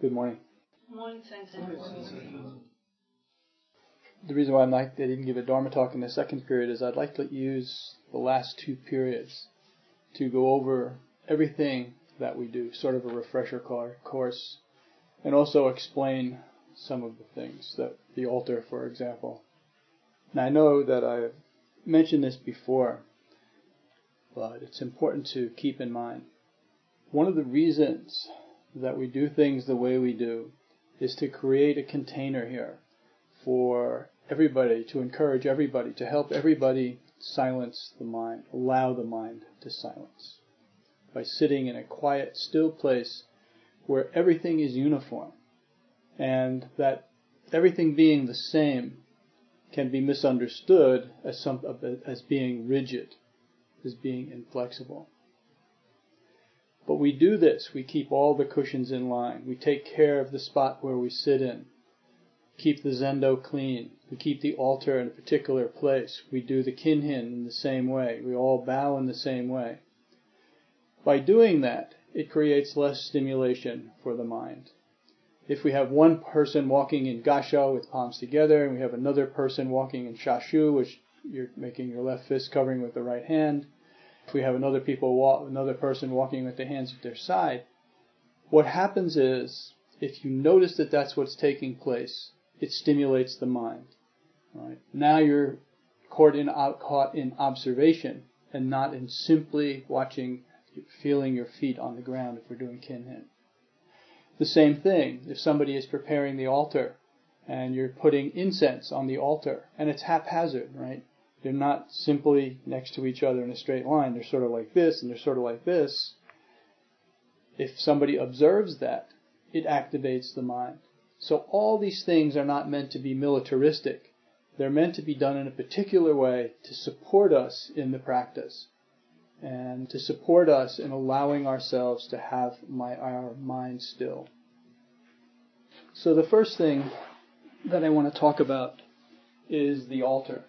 Good morning. Morning, Sensei. The reason why I didn't give a Dharma talk in the second period is I'd like to use the last two periods to go over everything that we do, sort of a refresher course, and also explain some of the things, that the altar, for example. Now I know that I've mentioned this before, but it's important to keep in mind. One of the reasons that we do things the way we do is to create a container here for everybody, to encourage everybody, to help everybody silence the mind, allow the mind to silence, by sitting in a quiet, still place where everything is uniform, and that everything being the same can be misunderstood as being rigid, as being inflexible. But we do this, we keep all the cushions in line, we take care of the spot where we sit in, keep the zendo clean, we keep the altar in a particular place, we do the kinhin in the same way, we all bow in the same way. By doing that, it creates less stimulation for the mind. If we have one person walking in gassho with palms together, and we have another person walking in shashu, which you're making your left fist covering with the right hand, if we have another person walking with the hands at their side, what happens is, if you notice that that's what's taking place, it stimulates the mind. Right? Now you're caught in observation and not in simply watching, feeling your feet on the ground if we're doing kinhin. The same thing, if somebody is preparing the altar and you're putting incense on the altar, and it's haphazard, right? They're not simply next to each other in a straight line. They're sort of like this, and they're sort of like this. If somebody observes that, it activates the mind. So all these things are not meant to be militaristic. They're meant to be done in a particular way to support us in the practice, and to support us in allowing ourselves to have our mind still. So the first thing that I want to talk about is the altar.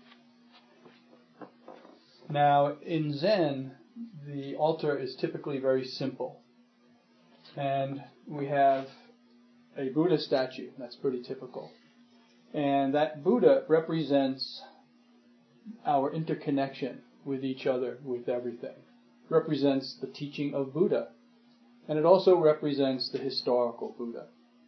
Now, in Zen, the altar is typically very simple. And we have a Buddha statue, that's pretty typical. And that Buddha represents our interconnection with each other, with everything. It represents the teaching of Buddha. And it also represents the historical Buddha.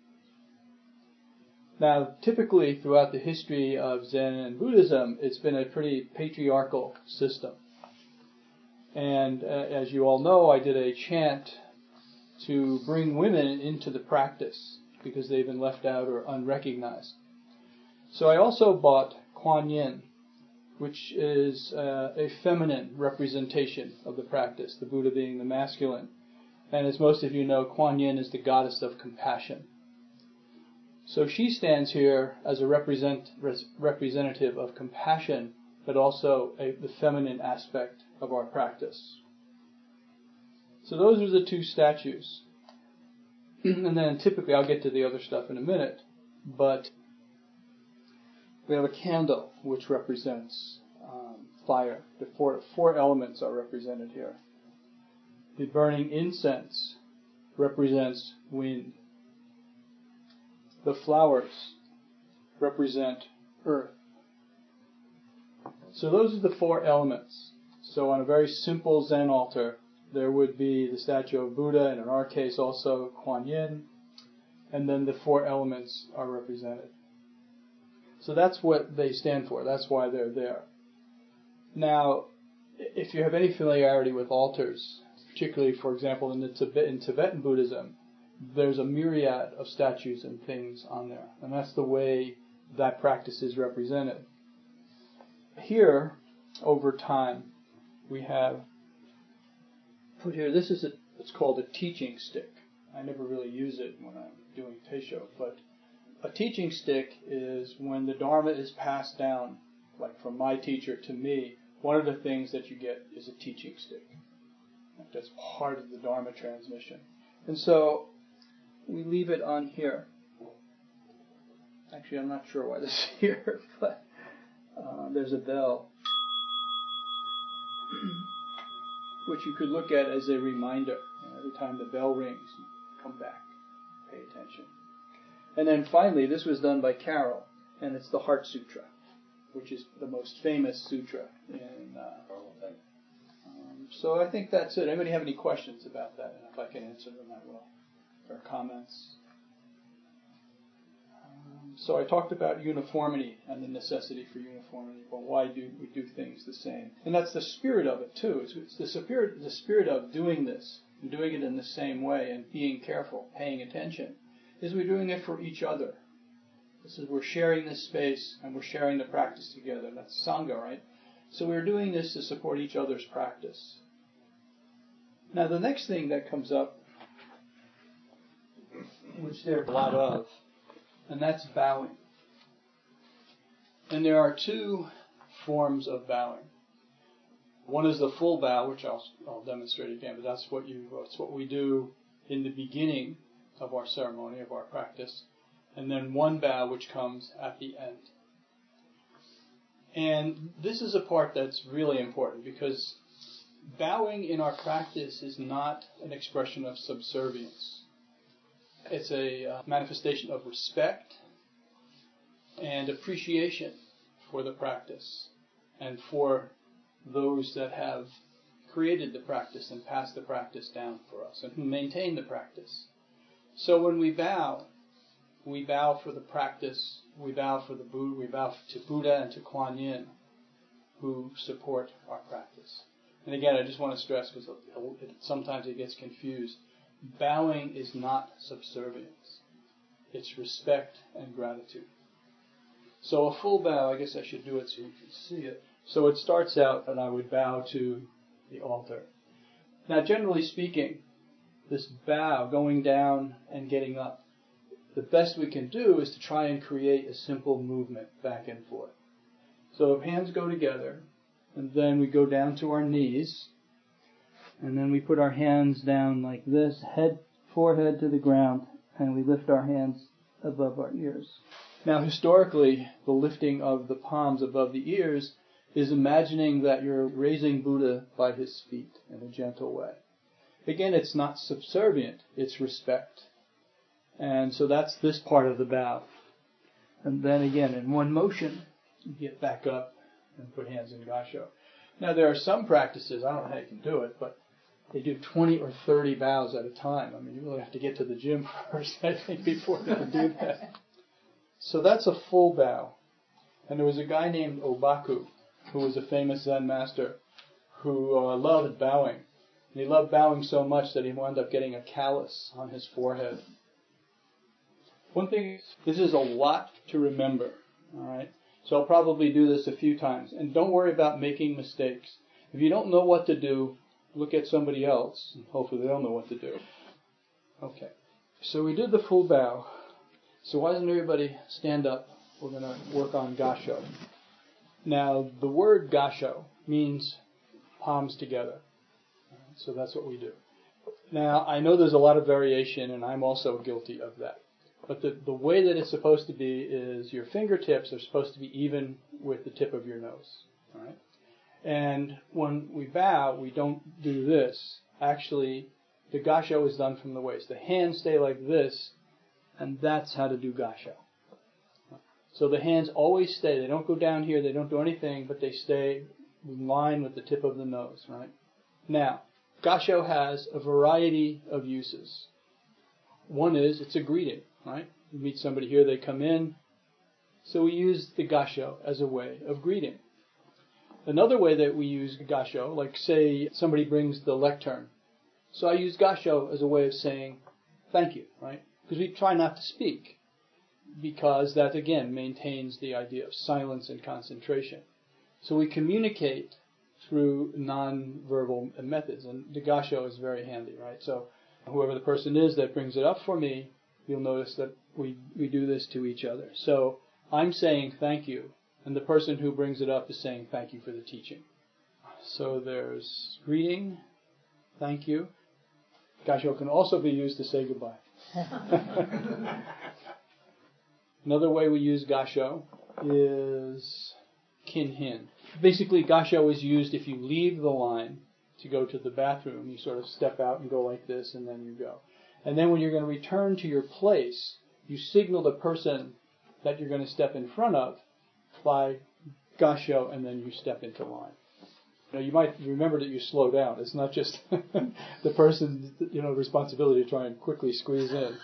Now, typically throughout the history of Zen and Buddhism, it's been a pretty patriarchal system. And as you all know, I did a chant to bring women into the practice because they've been left out or unrecognized. So I also bought Kuan Yin, which is a feminine representation of the practice, the Buddha being the masculine. And as most of you know, Kuan Yin is the goddess of compassion. So she stands here as a representative of compassion, but also the feminine aspect of our practice. So those are the two statues. And then typically, I'll get to the other stuff in a minute, but we have a candle which represents fire. The four elements are represented here. The burning incense represents wind. The flowers represent earth. So those are the four elements. So on a very simple Zen altar, there would be the statue of Buddha, and in our case also Kuan Yin, and then the four elements are represented. So that's what they stand for. That's why they're there. Now, if you have any familiarity with altars, particularly, for example, in Tibetan Buddhism, there's a myriad of statues and things on there. And that's the way that practice is represented. Here, over time, we have put here, it's called a teaching stick. I never really use it when I'm doing Teisho, but a teaching stick is when the Dharma is passed down, like from my teacher to me, one of the things that you get is a teaching stick. That's part of the Dharma transmission. And so, we leave it on here. Actually, I'm not sure why this is here, but there's a bell, which you could look at as a reminder. Every time the bell rings, come back, pay attention. And then finally, this was done by Carol, and it's the Heart Sutra, which is the most famous sutra in. So I think that's it. Anybody have any questions about that? And if I can answer them, I will. Or comments. So I talked about uniformity and the necessity for uniformity. Well, why do we do things the same? And that's the spirit of it too. It's the spirit of doing this and doing it in the same way and being careful, paying attention. Is we're doing it for each other. This is we're sharing this space and we're sharing the practice together. That's Sangha, right? So we're doing this to support each other's practice. Now the next thing that comes up, which there are a lot of, and that's bowing. And there are two forms of bowing. One is the full bow, which I'll demonstrate again, but that's what we do in the beginning of our ceremony, of our practice. And then one bow which comes at the end. And this is a part that's really important because bowing in our practice is not an expression of subservience. It's a manifestation of respect and appreciation for the practice and for those that have created the practice and passed the practice down for us and who maintain the practice. So when we bow for the practice, we bow for the Buddha, we bow to Buddha and to Kuan Yin who support our practice. And again, I just want to stress because sometimes it gets confused. Bowing is not subservience. It's respect and gratitude. So a full bow, I guess I should do it so you can see it. So it starts out and I would bow to the altar. Now generally speaking, this bow, going down and getting up, the best we can do is to try and create a simple movement back and forth. So if hands go together, and then we go down to our knees, and then we put our hands down like this, forehead to the ground, and we lift our hands above our ears. Now historically, the lifting of the palms above the ears is imagining that you're raising Buddha by his feet in a gentle way. Again, it's not subservient, it's respect. And so that's this part of the bow. And then again, in one motion, you get back up and put hands in Gassho. Now there are some practices, I don't know how you can do it, but they do 20 or 30 bows at a time. I mean, you really have to get to the gym first, I think, before you can do that. So that's a full bow. And there was a guy named Obaku, who was a famous Zen master, who loved bowing. And he loved bowing so much that he wound up getting a callus on his forehead. One thing, this is a lot to remember, all right? So I'll probably do this a few times. And don't worry about making mistakes. If you don't know what to do, look at somebody else, and hopefully they'll know what to do. Okay, so we did the full bow. So why doesn't everybody stand up? We're going to work on Gassho. Now, the word Gassho means palms together. So that's what we do. Now, I know there's a lot of variation, and I'm also guilty of that. But the way that it's supposed to be is your fingertips are supposed to be even with the tip of your nose. All right? And when we bow, we don't do this. Actually, the Gassho is done from the waist. The hands stay like this, and that's how to do Gassho. So the hands always stay. They don't go down here. They don't do anything, but they stay in line with the tip of the nose. Right? Now, Gassho has a variety of uses. One is it's a greeting. Right? You meet somebody here, they come in. So we use the Gassho as a way of greeting. Another way that we use Gassho, like say somebody brings the lectern. So I use Gassho as a way of saying thank you, right? Because we try not to speak. Because that, again, maintains the idea of silence and concentration. So we communicate through non-verbal methods. And the Gassho is very handy, right? So whoever the person is that brings it up for me, you'll notice that we do this to each other. So I'm saying thank you, and the person who brings it up is saying thank you for the teaching. So there's greeting, thank you. Gassho can also be used to say goodbye. Another way we use Gassho is kinhin. Basically, Gassho is used if you leave the line to go to the bathroom. You sort of step out and go like this, and then you go. And then when you're going to return to your place, you signal the person that you're going to step in front of by Gassho, and then you step into line. You might remember that you slow down. It's not just the person's responsibility to try and quickly squeeze in.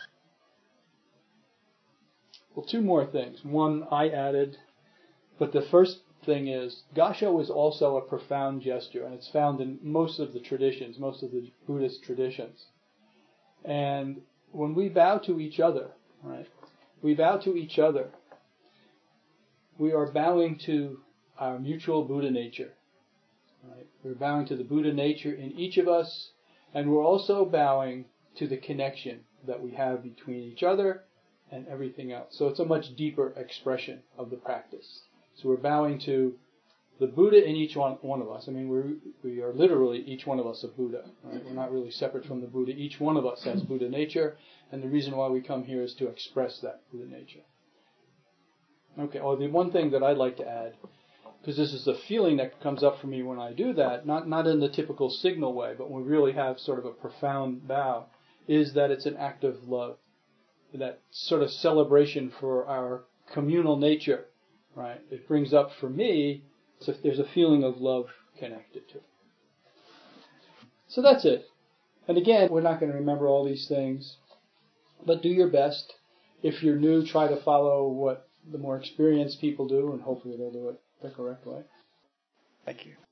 Well, two more things. One I added, but the first thing is Gassho is also a profound gesture, and it's found in most of the traditions, most of the Buddhist traditions. And when we bow to each other, right? We bow to each other. We are bowing to our mutual Buddha nature. Right? We're bowing to the Buddha nature in each of us, and we're also bowing to the connection that we have between each other and everything else. So it's a much deeper expression of the practice. So we're bowing to the Buddha in each one of us. I mean, we are literally each one of us a Buddha. Right? We're not really separate from the Buddha. Each one of us has Buddha nature, and the reason why we come here is to express that Buddha nature. Okay, the one thing that I'd like to add, because this is the feeling that comes up for me when I do that, not in the typical signal way, but when we really have sort of a profound bow, is that it's an act of love. That sort of celebration for our communal nature, right? It brings up for me, there's a feeling of love connected to it. So that's it. And again, we're not going to remember all these things, but do your best. If you're new, try to follow what the more experienced people do, and hopefully they'll do it the correct way. Thank you.